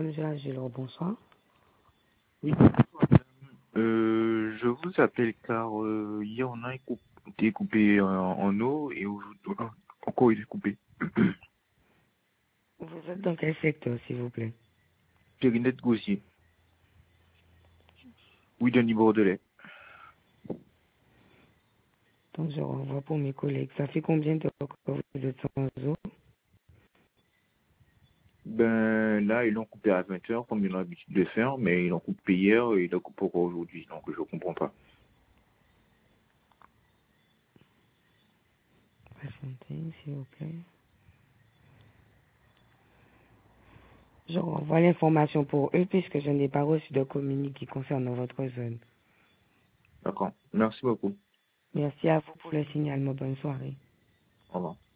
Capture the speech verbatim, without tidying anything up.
Monsieur Agilor, bonsoir. Oui, euh, je vous appelle car euh, hier on a été coupé en, en eau et aujourd'hui encore il est coupé. Vous êtes dans quel secteur, s'il vous plaît? Périnette Gaussier. Oui, Denis Bordelais. Donc je renvoie pour mes collègues. Ça fait combien de temps que vous êtes sans eau? Ben là, ils l'ont coupé à vingt heures comme ils ont l'habitude de faire, mais ils l'ont coupé hier et ils l'ont coupé encore aujourd'hui, donc je comprends pas. Patientez, s'il vous plaît. Je renvoie l'information pour eux puisque je n'ai pas reçu de communiqué concernant votre zone. D'accord. Merci beaucoup. Merci à vous pour le signalement. Bonne soirée. Au revoir.